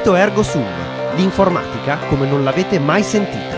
Digito Ergo Sum, l'informatica come non l'avete mai sentita.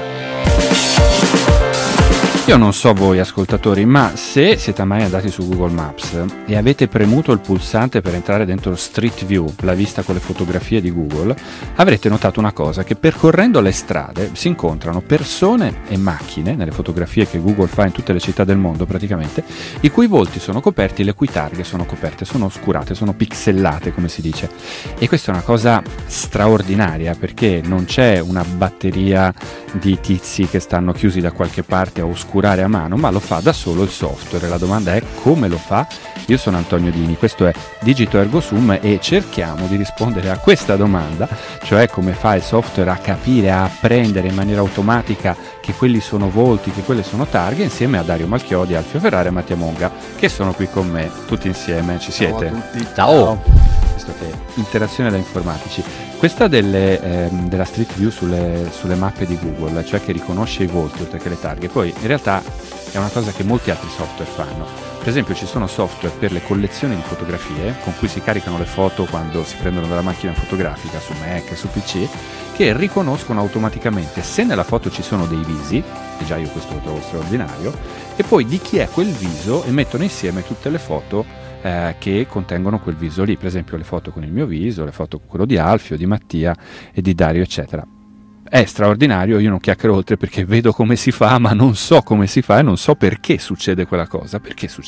Io non so voi ascoltatori, ma se siete mai andati su Google Maps e avete premuto il pulsante per entrare dentro Street View, la vista con le fotografie di Google, avrete notato una cosa, che percorrendo le strade si incontrano persone e macchine, nelle fotografie che Google fa in tutte le città del mondo praticamente, i cui volti sono coperti, le cui targhe sono coperte, sono oscurate, sono pixellate come si dice. E questa è una cosa straordinaria, perché non c'è una batteria di tizi che stanno chiusi da qualche parte a oscurare a mano, ma lo fa da solo il software. La domanda è: come lo fa? Io sono Antonio Dini, questo è Digito Ergo Sum e cerchiamo di rispondere a questa domanda, cioè come fa il software a capire, a apprendere in maniera automatica che quelli sono volti, che quelle sono targhe, insieme a Dario Malchiodi, Alfio Ferrari e Mattia Monga, che sono qui con me, tutti insieme. Ci siete? Ciao a tutti. Ciao! Visto che interazione da informatici. Questa della Street View sulle mappe di Google, cioè che riconosce i volti oltre che le targhe, poi in realtà è una cosa che molti altri software fanno. Per esempio ci sono software per le collezioni di fotografie con cui si caricano le foto quando si prendono dalla macchina fotografica su Mac, su PC, che riconoscono automaticamente se nella foto ci sono dei visi, e già io questo lo trovo straordinario, e poi di chi è quel viso e mettono insieme tutte le foto che contengono quel viso lì, per esempio le foto con il mio viso, le foto con quello di Alfio, di Mattia e di Dario eccetera. È straordinario, io non chiacchiero oltre perché vedo come si fa, ma non so come si fa e non so perché succede quella cosa.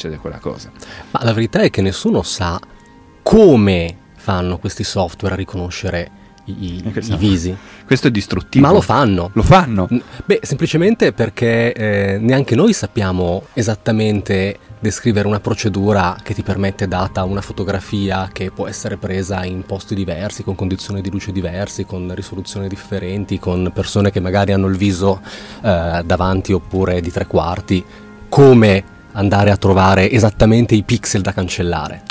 Ma la verità è che nessuno sa come fanno questi software a riconoscere i visi. Questo è distruttivo. Ma lo fanno. Beh, semplicemente perché neanche noi sappiamo esattamente descrivere una procedura che ti permette, data una fotografia che può essere presa in posti diversi, con condizioni di luce diversi, con risoluzioni differenti, con persone che magari hanno il viso davanti oppure di tre quarti, come andare a trovare esattamente i pixel da cancellare.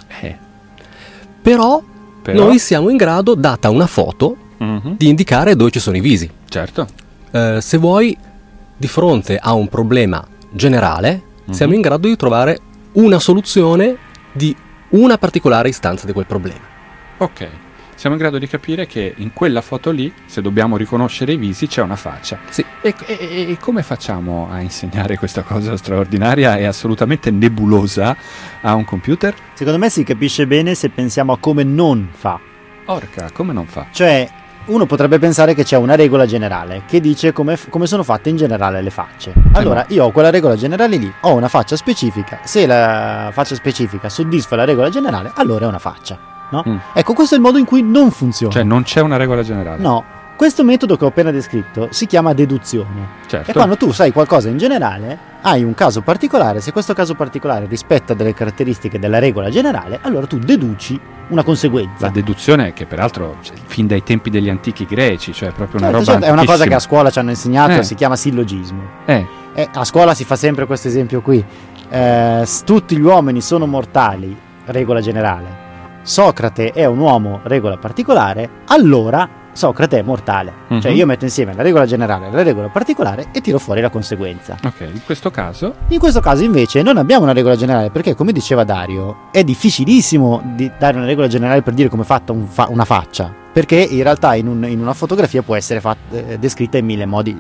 Però noi siamo in grado, data una foto, di indicare dove ci sono i visi. Certo. Se vuoi, di fronte a un problema generale, siamo in grado di trovare una soluzione di una particolare istanza di quel problema. Ok, siamo in grado di capire che in quella foto lì, se dobbiamo riconoscere i visi, c'è una faccia. Sì. E come facciamo a insegnare questa cosa straordinaria e assolutamente nebulosa a un computer? Secondo me si capisce bene se pensiamo a come non fa. Orca, come non fa? Cioè, uno potrebbe pensare che c'è una regola generale che dice come sono fatte in generale le facce. Allora, io ho quella regola generale lì, ho una faccia specifica. Se la faccia specifica soddisfa la regola generale, allora è una faccia, no? Ecco, questo è il modo in cui non funziona. Cioè, non c'è una regola generale? No. Questo metodo che ho appena descritto si chiama deduzione. Certo. E quando tu sai qualcosa in generale, hai un caso particolare, se questo caso particolare rispetta delle caratteristiche della regola generale, allora tu deduci una conseguenza. La deduzione, che peraltro fin dai tempi degli antichi greci, cioè proprio una roba è una cosa che a scuola ci hanno insegnato, si chiama sillogismo. A scuola si fa sempre questo esempio qui. Tutti gli uomini sono mortali, regola generale. Socrate è un uomo, regola particolare, allora Socrate è mortale. Cioè io metto insieme la regola generale e la regola particolare e tiro fuori la conseguenza. Ok, in questo caso invece non abbiamo una regola generale, perché come diceva Dario è difficilissimo di dare una regola generale per dire come è fatta una faccia, perché in realtà in una fotografia può essere descritta in mille modi,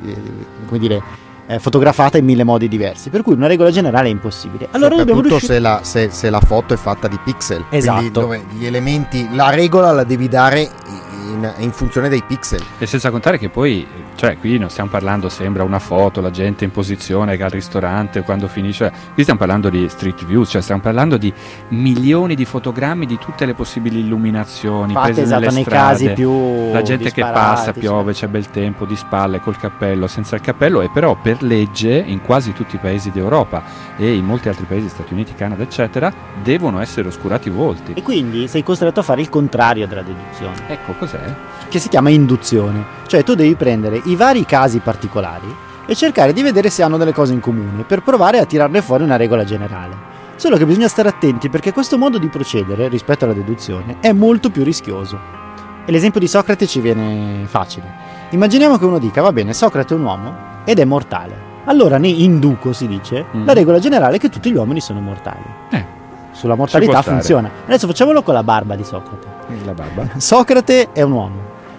fotografata in mille modi diversi, per cui una regola generale è impossibile. Allora dobbiamo riuscire... se la foto è fatta di pixel. Esatto. Quindi dove gli elementi, la regola la devi dare in funzione dei pixel. E senza contare che poi, cioè qui non stiamo parlando, sembra una foto, la gente in posizione che al ristorante quando finisce, qui stiamo parlando di street view, cioè stiamo parlando di milioni di fotogrammi di tutte le possibili illuminazioni prese nelle nei strade, casi più la gente che passa, piove, c'è bel tempo, di spalle, col cappello, senza il cappello, e però per legge in quasi tutti i paesi d'Europa e in molti altri paesi, Stati Uniti, Canada eccetera, devono essere oscurati i volti. E quindi sei costretto a fare il contrario della deduzione. Ecco, cos'è? Che si chiama induzione. Cioè tu devi prendere i vari casi particolari e cercare di vedere se hanno delle cose in comune per provare a tirarne fuori una regola generale. Solo che bisogna stare attenti, perché questo modo di procedere rispetto alla deduzione è molto più rischioso. E l'esempio di Socrate ci viene facile. Immaginiamo che uno dica: va bene, Socrate è un uomo ed è mortale. Allora ne induco, si dice, la regola generale è che tutti gli uomini sono mortali. Sulla mortalità funziona. Adesso facciamolo con la barba di Socrate. La barba. Socrate è un uomo.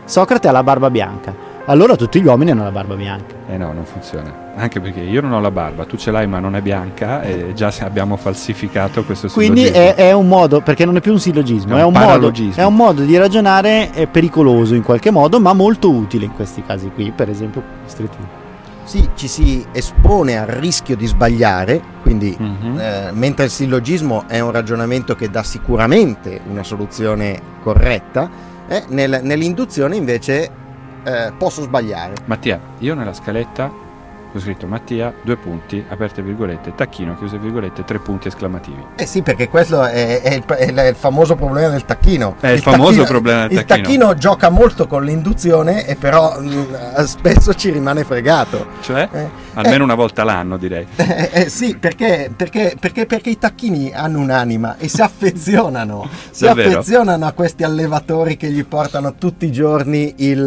Socrate ha la barba bianca, allora tutti gli uomini hanno la barba bianca. No, non funziona. Anche perché io non ho la barba, tu ce l'hai ma non è bianca, e già abbiamo falsificato questo sillogismo. Quindi è un modo, perché non è più un sillogismo, È un paralogismo. è un modo di ragionare pericoloso in qualche modo, ma molto utile in questi casi qui, per esempio Street View. Sì, ci si espone al rischio di sbagliare, quindi mentre il sillogismo è un ragionamento che dà sicuramente una soluzione corretta, nell'induzione invece posso sbagliare. Mattia, io nella scaletta ho scritto Mattia, 2 punti, aperte virgolette, tacchino, chiuse virgolette, 3 punti esclamativi. Sì, perché questo è il famoso problema del tacchino. È il famoso problema del tacchino. Il tacchino gioca molto con l'induzione e però spesso ci rimane fregato. Cioè? Almeno una volta l'anno, direi. Sì, perché i tacchini hanno un'anima e si affezionano. Si Davvero? affezionano a questi allevatori che gli portano tutti i giorni il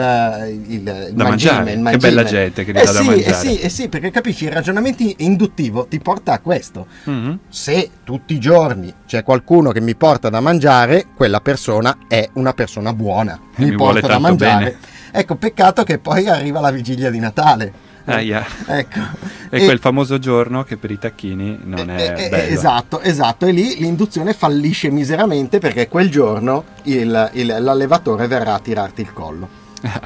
Da mangiare. il Che bella gente che gli dà da mangiare. Sì, perché capisci, il ragionamento induttivo ti porta a questo. Mm-hmm. Se tutti i giorni c'è qualcuno che mi porta da mangiare, quella persona è una persona buona. Mi vuole porta da tanto mangiare. bene. Ecco, peccato che poi arriva la vigilia di Natale. Ecco. E quel famoso giorno che per i tacchini non è bello. Esatto, e lì l'induzione fallisce miseramente perché quel giorno l'allevatore verrà a tirarti il collo.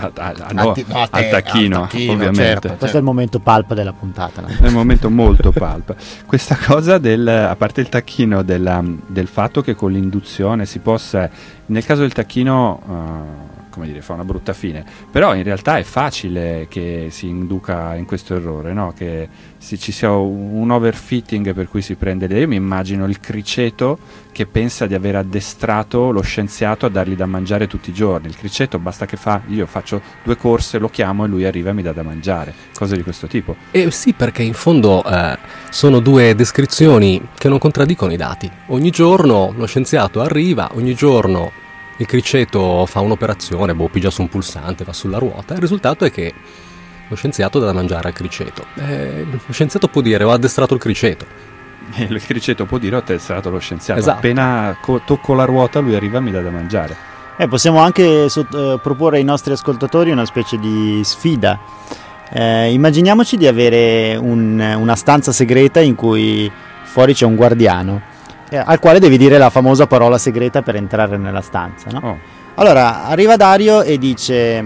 Al tacchino, ovviamente. Certo. Questo è il momento pulp della puntata, no? È un momento molto pulp. Questa cosa a parte il tacchino, del fatto che con l'induzione si possa, nel caso del tacchino, come dire, fa una brutta fine, però in realtà è facile che si induca in questo errore, no? Che ci sia un overfitting per cui si prende io mi immagino il criceto che pensa di aver addestrato lo scienziato a dargli da mangiare tutti i giorni. Il criceto basta che io faccio 2 corse, lo chiamo e lui arriva e mi dà da mangiare, cose di questo tipo. Sì, perché in fondo sono 2 descrizioni che non contraddicono i dati. Ogni giorno lo scienziato arriva, ogni giorno il criceto fa un'operazione, pigia su un pulsante, va sulla ruota, il risultato è che lo scienziato dà da mangiare al criceto. Lo scienziato può dire ho addestrato il criceto. E il criceto può dire ho addestrato lo scienziato. Esatto. Appena tocco la ruota lui arriva e mi dà da mangiare. Possiamo anche proporre ai nostri ascoltatori una specie di sfida. Immaginiamoci di avere una stanza segreta in cui fuori c'è un guardiano al quale devi dire la famosa parola segreta per entrare nella stanza, no? Oh. Allora arriva Dario e dice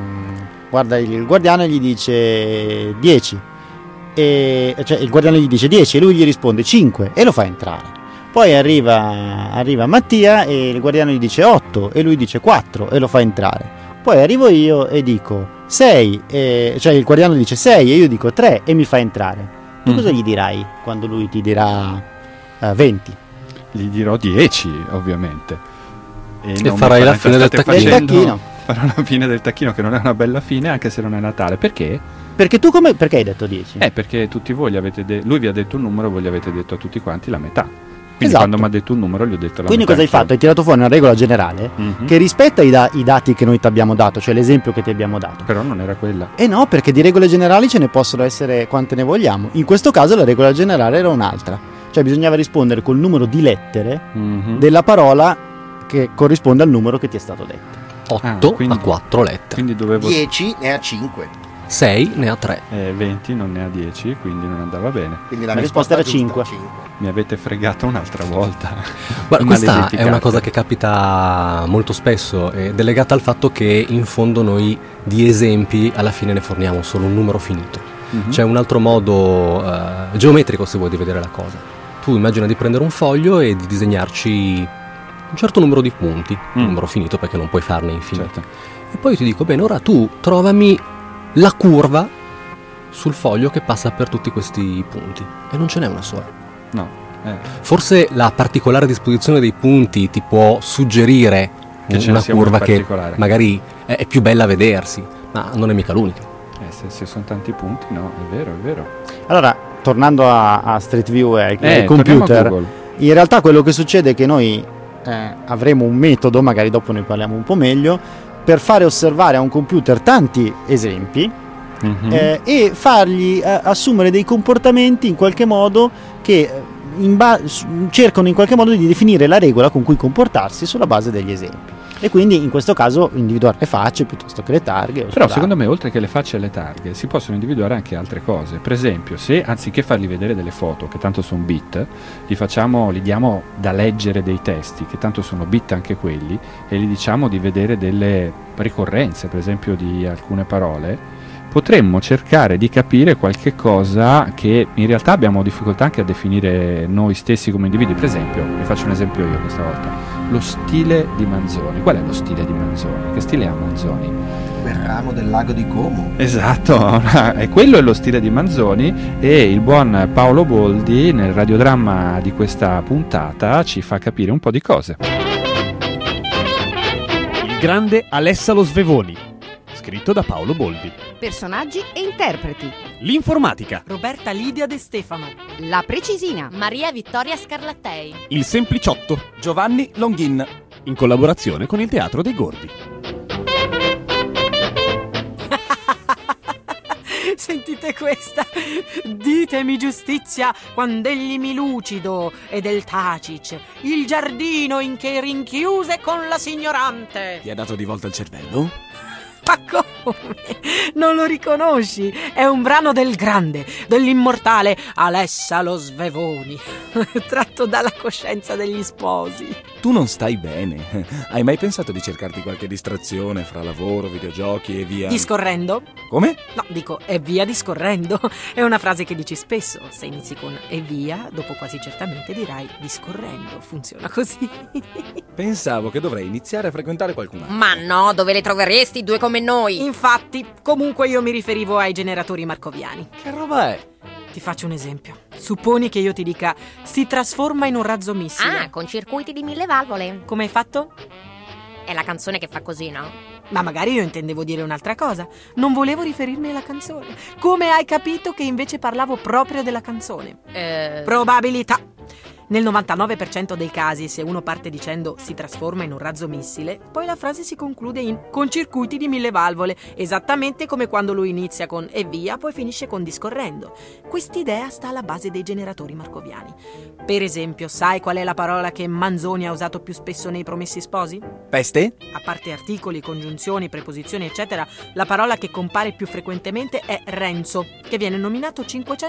guarda il guardiano e gli dice 10 cioè il guardiano gli dice 10 e lui gli risponde 5 e lo fa entrare. Poi arriva Mattia e il guardiano gli dice 8 e lui dice 4 e lo fa entrare. Poi arrivo io e dico 6 cioè il guardiano dice 6 e io dico 3 e mi fa entrare. Tu cosa gli dirai quando lui ti dirà 20? Gli dirò 10 ovviamente e farai la fine del tacchino. Farò la fine del tacchino, che non è una bella fine anche se non è Natale. Perché? Perché perché hai detto 10? Perché tutti voi lui vi ha detto un numero, voi gli avete detto a tutti quanti la metà. Quindi esatto. Quando mi ha detto un numero gli ho detto la Quindi metà. cosa hai fatto? Hai tirato fuori una regola generale che rispetta i dati che noi ti abbiamo dato, cioè l'esempio che ti abbiamo dato. Però non era quella. No, perché di regole generali ce ne possono essere quante ne vogliamo. In questo caso la regola generale era un'altra. Cioè bisognava rispondere col numero di lettere della parola che corrisponde al numero che ti è stato detto. 8 a 4 lettere. Quindi dovevo 10 ne ha 5. 6 ne ha 3. 20 non ne ha 10, quindi non andava bene. Quindi la risposta era 5. Mi avete fregato un'altra volta. Ma questa è una cosa che capita molto spesso, ed è legata al fatto che in fondo noi di esempi alla fine ne forniamo solo un numero finito. C'è un altro modo geometrico, se vuoi, di vedere la cosa. Tu immagina di prendere un foglio e di disegnarci un certo numero di punti, un numero finito perché non puoi farne infiniti. Certo. E poi ti dico, bene, ora tu trovami la curva sul foglio che passa per tutti questi punti. E non ce n'è una sola. No. Forse la particolare disposizione dei punti ti può suggerire che una curva che magari è più bella a vedersi, ma non è mica l'unica. Se sono tanti punti, no, è vero. Allora, tornando a Street View e ai computer, in realtà quello che succede è che noi avremo un metodo, magari dopo ne parliamo un po' meglio, per fare osservare a un computer tanti esempi e fargli assumere dei comportamenti in qualche modo che cercano in qualche modo di definire la regola con cui comportarsi sulla base degli esempi. E quindi in questo caso individuare le facce piuttosto che le targhe. Però secondo me, oltre che le facce e le targhe, si possono individuare anche altre cose. Per esempio, se anziché fargli vedere delle foto, che tanto sono bit, gli diamo da leggere dei testi, che tanto sono bit anche quelli, e gli diciamo di vedere delle ricorrenze, per esempio di alcune parole, potremmo cercare di capire qualche cosa che in realtà abbiamo difficoltà anche a definire noi stessi come individui. Per esempio, vi faccio un esempio io questa volta: lo stile di Manzoni. Qual è lo stile di Manzoni? Che stile ha Manzoni? Quel ramo del lago di Como. Esatto, e quello è lo stile di Manzoni, e il buon Paolo Boldi nel radiodramma di questa puntata ci fa capire un po' di cose. Il grande Alessa Lo Svevoni, scritto da Paolo Boldi. Personaggi e interpreti: L'informatica, Roberta Lidia De Stefano, La Precisina, Maria Vittoria Scarlattei, il sempliciotto, Giovanni Longhin, in collaborazione con il Teatro dei Gordi. Sentite questa. Ditemi giustizia quando egli mi lucido e del Tacic, il giardino in che rinchiuse con la signorante. Ti ha dato di volta il cervello? Ma come? Non lo riconosci? È un brano del grande, dell'immortale Alessa Lo Svevoni, tratto dalla coscienza degli sposi. Tu non stai bene. Hai mai pensato di cercarti qualche distrazione fra lavoro, videogiochi e via? Discorrendo? Come? No, dico e via discorrendo. È una frase che dici spesso. Se inizi con e via, dopo quasi certamente dirai discorrendo. Funziona così. Pensavo che dovrei iniziare a frequentare qualcun altro. Ma no, dove le troveresti due come noi? Infatti, comunque io mi riferivo ai generatori marcoviani. Che roba è? Ti faccio un esempio. Supponi che io ti dica si trasforma in un razzo missile. Ah, con circuiti di 1000 valvole. Come hai fatto? È la canzone che fa così, no? Ma magari io intendevo dire un'altra cosa. Non volevo riferirmi alla canzone. Come hai capito che invece parlavo proprio della canzone? Probabilità. Nel 99% dei casi, se uno parte dicendo si trasforma in un razzo missile, poi la frase si conclude in con circuiti di 1000 valvole, esattamente come quando lui inizia con e via, poi finisce con discorrendo. Quest'idea sta alla base dei generatori marcoviani. Per esempio, sai qual è la parola che Manzoni ha usato più spesso nei Promessi Sposi? Peste? A parte articoli, congiunzioni, preposizioni, eccetera, la parola che compare più frequentemente è Renzo, che viene nominato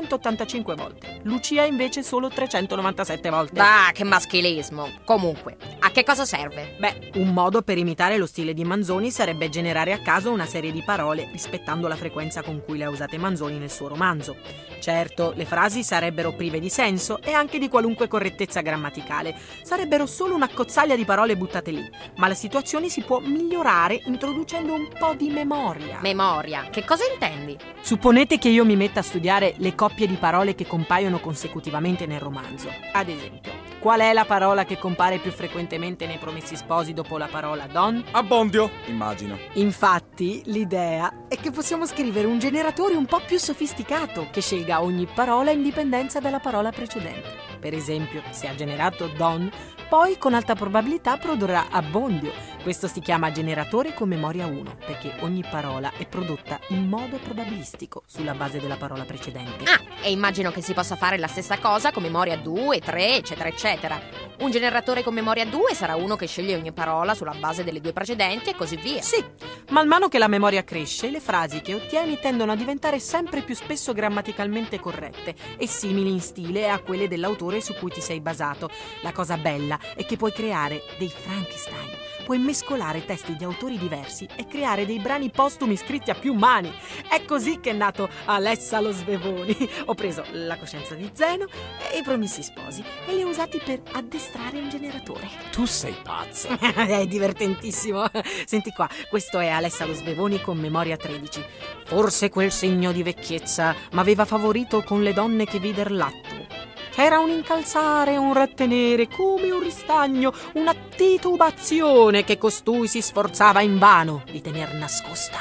585 volte. Lucia invece solo 397 volte. Ah, che maschilismo. Comunque, a che cosa serve? Beh, un modo per imitare lo stile di Manzoni sarebbe generare a caso una serie di parole rispettando la frequenza con cui le ha usate Manzoni nel suo romanzo. Certo, le frasi sarebbero prive di senso e anche di qualunque correttezza grammaticale. Sarebbero solo una cozzaglia di parole buttate lì, ma la situazione si può migliorare introducendo un po' di memoria. Memoria? Che cosa intendi? Supponete che io mi metta a studiare le coppie di parole che compaiono consecutivamente nel romanzo. Ad esempio, qual è la parola che compare più frequentemente nei Promessi Sposi dopo la parola don? Abbondio, immagino. Infatti, l'idea è che possiamo scrivere un generatore un po' più sofisticato che scelga ogni parola in dipendenza dalla parola precedente. Per esempio, se ha generato don, poi con alta probabilità produrrà abbondio. Questo si chiama generatore con memoria 1, perché ogni parola è prodotta in modo probabilistico sulla base della parola precedente. Ah, e immagino che si possa fare la stessa cosa con memoria 2, 3, eccetera, eccetera. Un generatore con memoria 2 sarà uno che sceglie ogni parola sulla base delle due precedenti e così via. Sì, man mano che la memoria cresce, le frasi che ottieni tendono a diventare sempre più spesso grammaticalmente corrette e simili in stile a quelle dell'autore su cui ti sei basato. La cosa bella è che puoi creare dei Frankenstein. Puoi mescolare testi di autori diversi e creare dei brani postumi scritti a più mani. È così che è nato Alessa Lo Svevoni. Ho preso La coscienza di Zeno e I Promessi Sposi e li ho usati per addestrare un generatore. Tu sei pazza. È divertentissimo. Senti qua, questo è Alessa Lo Svevoni con memoria 13. Forse quel segno di vecchiezza m'aveva favorito con le donne che vider l'atto. C'era un incalzare, un rattenere, come un ristagno, una titubazione che costui si sforzava invano di tener nascosta.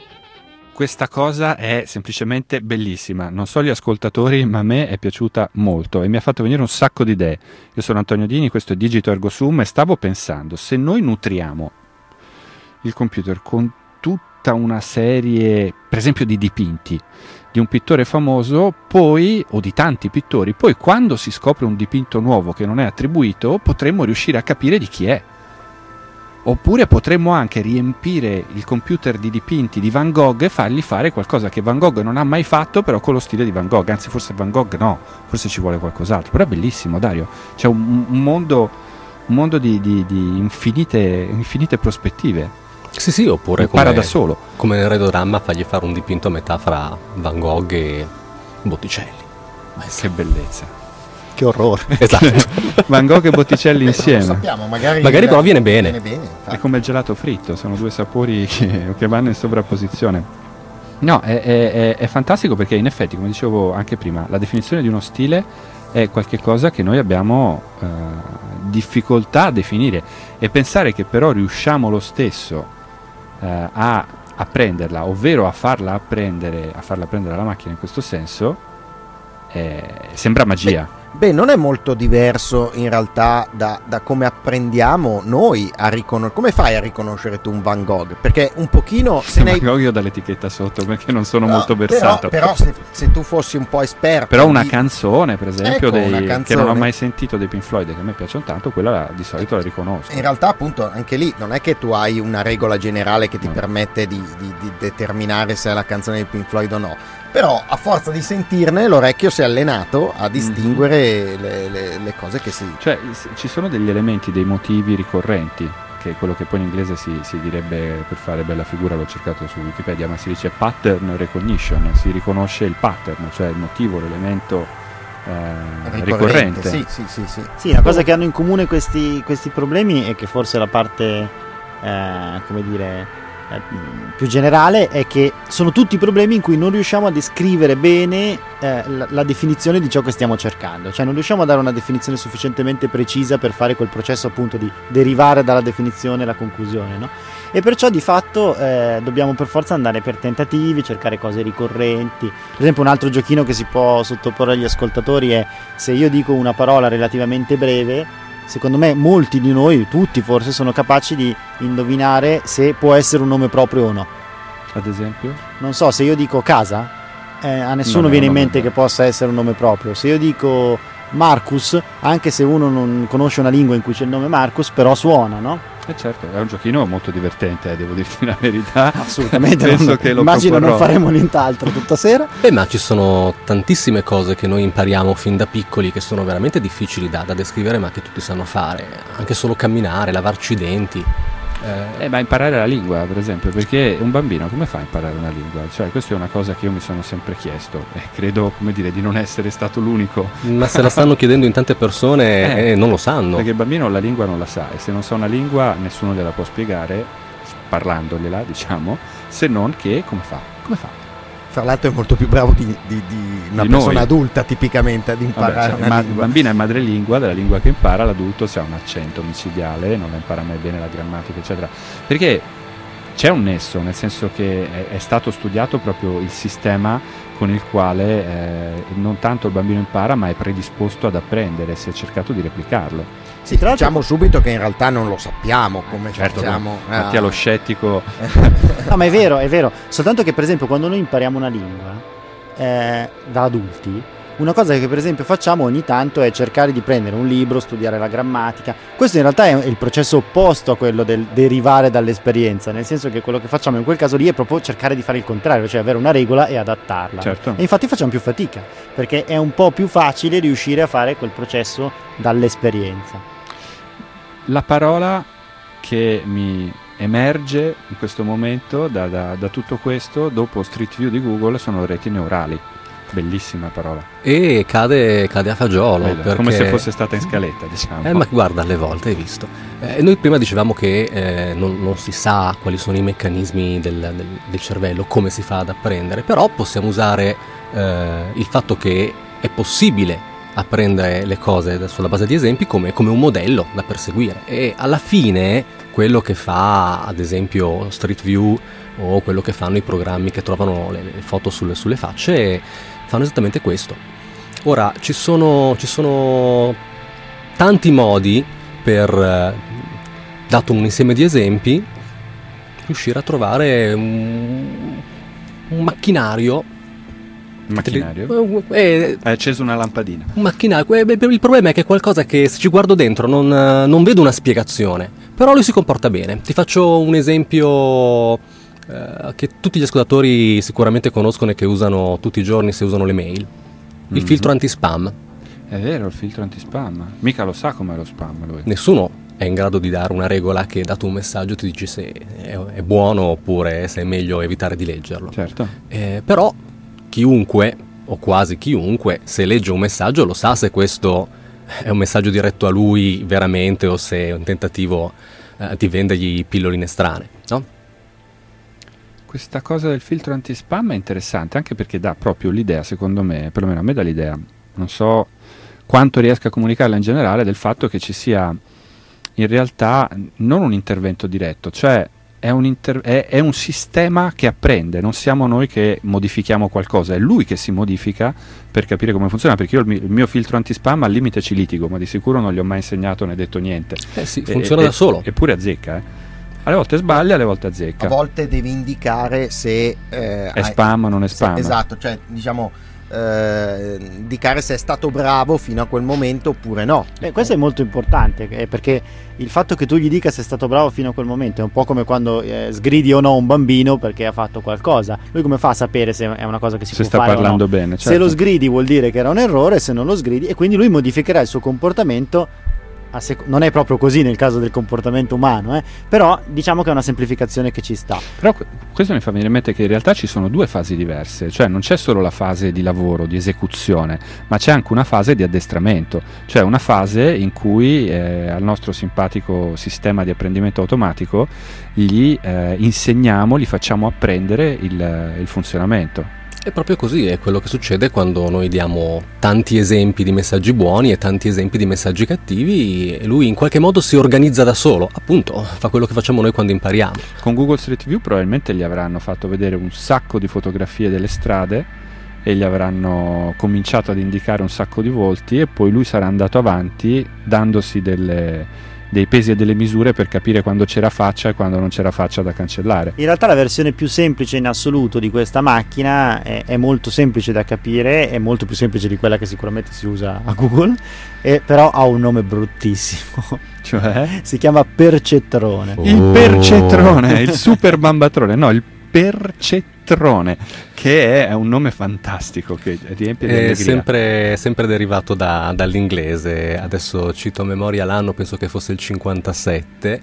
Questa cosa è semplicemente bellissima. Non so gli ascoltatori, ma a me è piaciuta molto e mi ha fatto venire un sacco di idee. Io sono Antonio Dini, questo è Digito Ergo Sum e stavo pensando, se noi nutriamo il computer con tutta una serie, per esempio, di dipinti di un pittore famoso, poi, o di tanti pittori, poi quando si scopre un dipinto nuovo che non è attribuito, potremmo riuscire a capire di chi è. Oppure potremmo anche riempire il computer di dipinti di Van Gogh e fargli fare qualcosa che Van Gogh non ha mai fatto, però con lo stile di Van Gogh. Anzi, forse Van Gogh no, forse ci vuole qualcos'altro. Però è bellissimo, Dario. C'è un mondo di infinite prospettive. Sì, oppure para da solo. Come nel Redorama, fargli fare un dipinto a metà fra Van Gogh e Botticelli. Che bellezza. Che orrore. Esatto. Van Gogh e Botticelli insieme. Non lo sappiamo, magari però viene bene. È come il gelato fritto, sono due sapori che vanno in sovrapposizione. No, è fantastico, perché in effetti, come dicevo anche prima, la definizione di uno stile è qualche cosa che noi abbiamo difficoltà a definire, e pensare che però riusciamo lo stesso a prenderla, ovvero a farla apprendere alla macchina in questo senso, sembra magia. Beh, non è molto diverso in realtà da come apprendiamo noi a riconoscere. Come fai a riconoscere tu un Van Gogh? Perché un pochino... Van Gogh io ho dall'etichetta sotto, perché non sono molto versato. Però se tu fossi un po' esperto... Però una canzone, per esempio, canzone, che non ho mai sentito, dei Pink Floyd, che a me piacciono tanto, quella di solito la riconosco. In realtà, appunto, anche lì non è che tu hai una regola generale che ti permette di determinare se è la canzone dei Pink Floyd o no. Però a forza di sentirne l'orecchio si è allenato a distinguere le cose che si... Cioè ci sono degli elementi, dei motivi ricorrenti, che è quello che poi in inglese si direbbe, per fare bella figura, l'ho cercato su Wikipedia, ma si dice pattern recognition, si riconosce il pattern, cioè il motivo, l'elemento ricorrente. Sì, la cosa che hanno in comune questi problemi è che forse la parte, come dire... più generale è che sono tutti problemi in cui non riusciamo a descrivere bene la definizione di ciò che stiamo cercando, cioè non riusciamo a dare una definizione sufficientemente precisa per fare quel processo appunto di derivare dalla definizione la conclusione, no? E perciò di fatto dobbiamo per forza andare per tentativi, cercare cose ricorrenti. Per esempio, un altro giochino che si può sottoporre agli ascoltatori è: se io dico una parola relativamente breve, secondo me molti di noi, tutti forse, sono capaci di indovinare se può essere un nome proprio o no. Ad esempio? Non so, se io dico casa, a nessuno viene in mente che possa essere un nome proprio. Se io dico Marcus, anche se uno non conosce una lingua in cui c'è il nome Marcus, però suona, no? Certo, è un giochino molto divertente, devo dirti la verità. Assolutamente. Penso che lo immagino non faremo nient'altro tutta sera. Ma ci sono tantissime cose che noi impariamo fin da piccoli, che sono veramente difficili da descrivere, ma che tutti sanno fare. Anche solo camminare, lavarci i denti. Ma imparare la lingua, per esempio, perché un bambino come fa a imparare una lingua? Cioè, questa è una cosa che io mi sono sempre chiesto, e credo, come dire, di non essere stato l'unico. Ma se la stanno chiedendo in tante persone, non lo sanno. Perché il bambino la lingua non la sa, e se non sa una lingua nessuno gliela può spiegare, parlandogliela, diciamo, se non che come fa? Fra l'altro è molto più bravo di una persona adulta, tipicamente, ad imparare una lingua. Il bambino è madrelingua, della lingua che impara. L'adulto, se ha un accento micidiale, non la impara mai bene, la grammatica, eccetera. Perché c'è un nesso, nel senso che è stato studiato proprio il sistema con il quale non tanto il bambino impara, ma è predisposto ad apprendere, si è cercato di replicarlo. Sì, diciamo subito che in realtà non lo sappiamo come facciamo. Mattia lo scettico. No, ma è vero. Soltanto che, per esempio, quando noi impariamo una lingua da adulti, una cosa che per esempio facciamo ogni tanto è cercare di prendere un libro, studiare la grammatica. Questo in realtà è il processo opposto a quello del derivare dall'esperienza, nel senso che quello che facciamo in quel caso lì è proprio cercare di fare il contrario, cioè avere una regola e adattarla. Certo. E infatti facciamo più fatica, perché è un po' più facile riuscire a fare quel processo dall'esperienza. La parola che mi emerge in questo momento da tutto questo, dopo Street View di Google, sono reti neurali. Bellissima parola. E cade a fagiolo. Perché... come se fosse stata in scaletta, diciamo. Ma guarda, alle volte, hai visto. Noi prima dicevamo che non si sa quali sono i meccanismi del cervello, come si fa ad apprendere, però possiamo usare il fatto che è possibile apprendere le cose sulla base di esempi come un modello da perseguire. E alla fine quello che fa ad esempio Street View o quello che fanno i programmi che trovano le foto sulle facce fanno esattamente questo. Ora ci sono tanti modi per, dato un insieme di esempi, riuscire a trovare un macchinario. Hai acceso una lampadina. Un macchinario. Il problema è che è qualcosa che, se ci guardo dentro, non vedo una spiegazione. Però lui si comporta bene. Ti faccio un esempio che tutti gli ascoltatori sicuramente conoscono e che usano tutti i giorni se usano le mail. Il filtro anti-spam. È vero, il filtro anti-spam. Mica lo sa com'è lo spam lui. Nessuno è in grado di dare una regola che, dato un messaggio, ti dice se è buono oppure se è meglio evitare di leggerlo. Certo. Però chiunque, o quasi chiunque, se legge un messaggio lo sa se questo è un messaggio diretto a lui veramente o se è un tentativo di vendergli pilloline strane, no? Questa cosa del filtro anti-spam è interessante anche perché dà proprio l'idea, secondo me, perlomeno a me dà l'idea, non so quanto riesca a comunicarla in generale, del fatto che ci sia in realtà non un intervento diretto, cioè è un sistema che apprende, non siamo noi che modifichiamo qualcosa, è lui che si modifica per capire come funziona, perché io il mio filtro anti-spam al limite ci litigo, ma di sicuro non gli ho mai insegnato né detto niente. Sì, funziona da solo. Eppure azzecca, Alle volte sbaglia, alle volte azzecca. A volte devi indicare se è spam o non è spam. Esatto, cioè diciamo indicare se è stato bravo fino a quel momento oppure no. Questo è molto importante, perché il fatto che tu gli dica se è stato bravo fino a quel momento è un po' come quando sgridi o no un bambino perché ha fatto qualcosa. Lui come fa a sapere se è una cosa che si può fare o no? Se sta parlando bene, certo. Se lo sgridi vuol dire che era un errore, se non lo sgridi, e quindi lui modificherà il suo comportamento. Non è proprio così nel caso del comportamento umano, però diciamo che è una semplificazione che ci sta. Però questo mi fa venire in mente che in realtà ci sono due fasi diverse, cioè non c'è solo la fase di lavoro, di esecuzione, ma c'è anche una fase di addestramento, cioè una fase in cui al nostro simpatico sistema di apprendimento automatico gli insegniamo, gli facciamo apprendere il funzionamento. È proprio così, è quello che succede quando noi diamo tanti esempi di messaggi buoni e tanti esempi di messaggi cattivi e lui in qualche modo si organizza da solo, appunto, fa quello che facciamo noi quando impariamo. Con Google Street View probabilmente gli avranno fatto vedere un sacco di fotografie delle strade e gli avranno cominciato ad indicare un sacco di volti e poi lui sarà andato avanti dandosi dei pesi e delle misure per capire quando c'era faccia e quando non c'era faccia da cancellare. In realtà la versione più semplice in assoluto di questa macchina è molto semplice da capire, è molto più semplice di quella che sicuramente si usa a Google, però ha un nome bruttissimo. Cioè? Si chiama Percettrone. Il Percettrone, il super bambatrone, no, il Percettrone, che è un nome fantastico che riempie di allegria. Sempre derivato dall'inglese. Adesso cito a memoria l'anno, penso che fosse il 57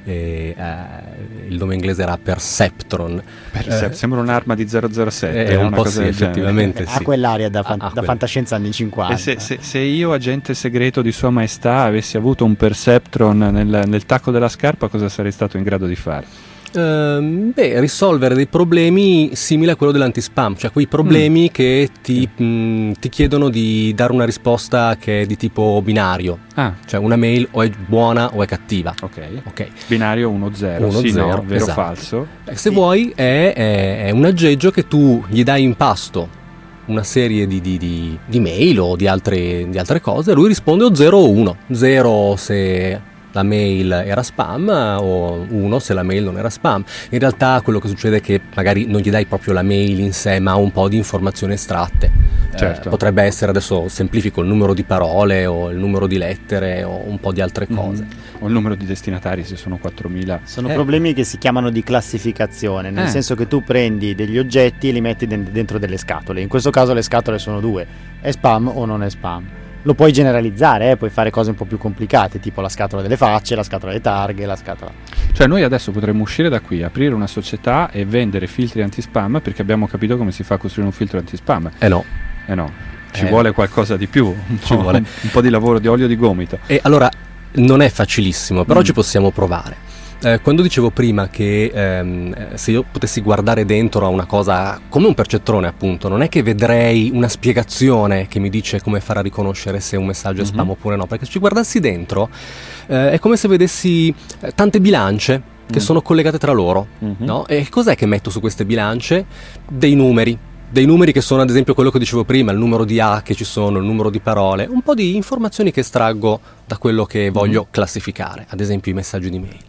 il nome inglese era Perceptron. Sembra un'arma di 007. È un po' sì, effettivamente ha quell'aria da fantascienza anni 50. Se io, agente segreto di Sua Maestà, avessi avuto un Perceptron nel tacco della scarpa, cosa sarei stato in grado di fare? Risolvere dei problemi simili a quello dell'antispam, cioè quei problemi che ti chiedono di dare una risposta che è di tipo binario, cioè una mail o è buona o è cattiva. Ok. Binario 1-0, sì, no, vero, esatto. Falso. Se vuoi è un aggeggio che tu gli dai in pasto una serie di mail o di altre cose, e lui risponde o 0 o 1. 0 se la mail era spam o 1 se la mail non era spam. In realtà quello che succede è che magari non gli dai proprio la mail in sé, ma un po' di informazioni estratte. Certo. Potrebbe essere, adesso semplifico, il numero di parole o il numero di lettere o un po' di altre cose. O il numero di destinatari, se sono 4.000. Sono problemi che si chiamano di classificazione, nel senso che tu prendi degli oggetti e li metti dentro delle scatole. In questo caso le scatole sono due: è spam o non è spam. Lo puoi generalizzare, puoi fare cose un po' più complicate, tipo la scatola delle facce, la scatola delle targhe, la scatola... Cioè noi adesso potremmo uscire da qui, aprire una società e vendere filtri anti-spam, perché abbiamo capito come si fa a costruire un filtro anti-spam. No. Ci vuole qualcosa di più, un po' di lavoro, di olio di gomito. E allora non è facilissimo, però ci possiamo provare. Quando dicevo prima che se io potessi guardare dentro a una cosa come un percettrone, appunto, non è che vedrei una spiegazione che mi dice come fare a riconoscere se un messaggio è spam oppure no, perché se ci guardassi dentro è come se vedessi tante bilance che sono collegate tra loro, no? E cos'è che metto su queste bilance? Dei numeri che sono, ad esempio, quello che dicevo prima, il numero di A che ci sono, il numero di parole, un po' di informazioni che estraggo da quello che voglio classificare, ad esempio i messaggi di mail.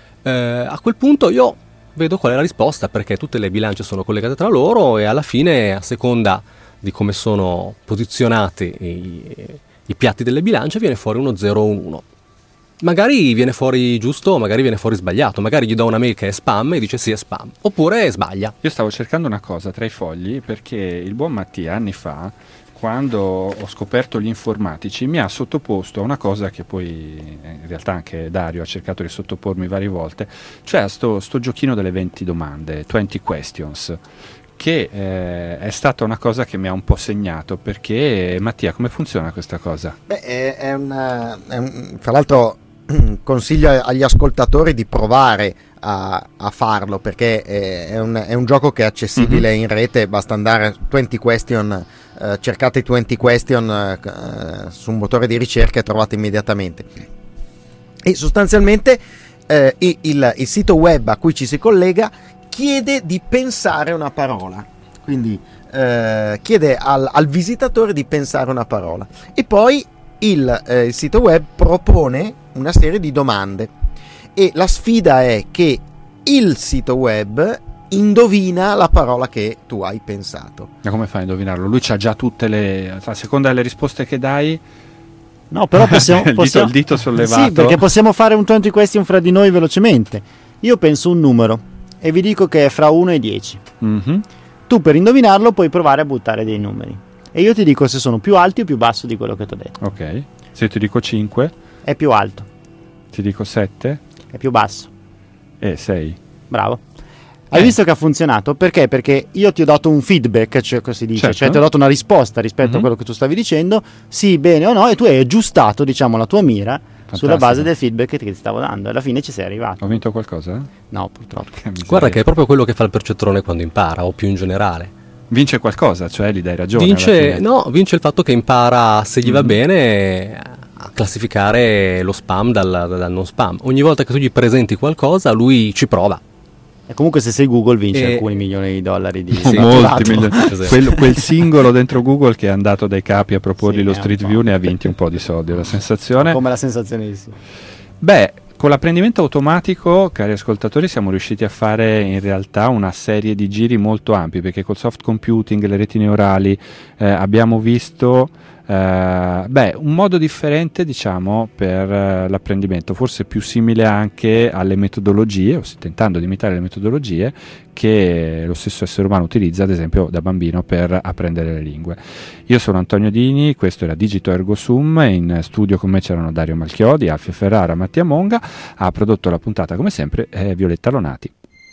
A quel punto io vedo qual è la risposta, perché tutte le bilance sono collegate tra loro e alla fine, a seconda di come sono posizionati i piatti delle bilance, viene fuori uno 0 o un 1. Magari viene fuori giusto, magari viene fuori sbagliato, magari gli do una mail che è spam e dice sì è spam, oppure sbaglia. Io stavo cercando una cosa tra i fogli perché il buon Mattia anni fa, quando ho scoperto gli informatici, mi ha sottoposto a una cosa che poi in realtà anche Dario ha cercato di sottopormi varie volte, cioè a sto giochino delle 20 domande, 20 questions, che è stata una cosa che mi ha un po' segnato, perché Mattia, come funziona questa cosa? Tra l'altro consiglio agli ascoltatori di provare a farlo, perché è un gioco che è accessibile in rete, basta andare 20 question, cercate 20 question su un motore di ricerca e trovate immediatamente. E sostanzialmente il sito web a cui ci si collega chiede di pensare una parola, quindi chiede al visitatore di pensare una parola, e poi il sito web propone una serie di domande e la sfida è che il sito web indovina la parola che tu hai pensato. Ma come fai a indovinarlo? Lui c'ha già tutte a seconda delle risposte che dai. No, però possiamo il dito sollevato. Sì, perché possiamo fare un 20 question fra di noi velocemente. Io penso un numero e vi dico che è fra 1 e 10. Tu per indovinarlo puoi provare a buttare dei numeri e io ti dico se sono più alti o più bassi di quello che ti ho detto. Ok, se ti dico 5 è più alto, ti dico 7 è più basso e 6. Bravo. Hai visto che ha funzionato? Perché? Perché io ti ho dato un feedback, cioè così dice, certo. Cioè ti ho dato una risposta rispetto a quello che tu stavi dicendo, sì, bene o no, e tu hai aggiustato, diciamo, la tua mira. Fantastico. Sulla base del feedback che ti stavo dando, alla fine ci sei arrivato. Ho vinto qualcosa? No, purtroppo. Guarda che è proprio quello che fa il percettrone quando impara, o più in generale. Vince qualcosa, cioè gli dai ragione. Vince il fatto che impara, se gli va bene, a classificare lo spam dal non spam. Ogni volta che tu gli presenti qualcosa, lui ci prova. E comunque se sei Google vince alcuni milioni di dollari di molti milioni. Quel singolo dentro Google che è andato dai capi a proporgli lo Street View ne ha vinti un po' di soldi, la sensazione. Come la sensazione di sì. Beh, con l'apprendimento automatico, cari ascoltatori, siamo riusciti a fare in realtà una serie di giri molto ampi, perché col soft computing, le reti neurali, abbiamo visto un modo differente, diciamo, per l'apprendimento, forse più simile anche alle metodologie, o tentando di imitare le metodologie che lo stesso essere umano utilizza, ad esempio da bambino, per apprendere le lingue. Io sono Antonio Dini, questo era Digito Ergo Sum, in studio con me c'erano Dario Malchiodi, Alfio Ferrara, Mattia Monga, ha prodotto la puntata come sempre Violetta Lonati.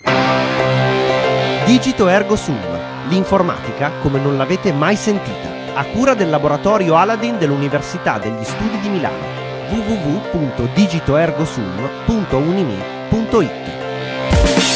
Digito Ergo Sum, l'informatica come non l'avete mai sentita, a cura del laboratorio Aladdin dell'Università degli Studi di Milano. www.digitoergosum.unimi.it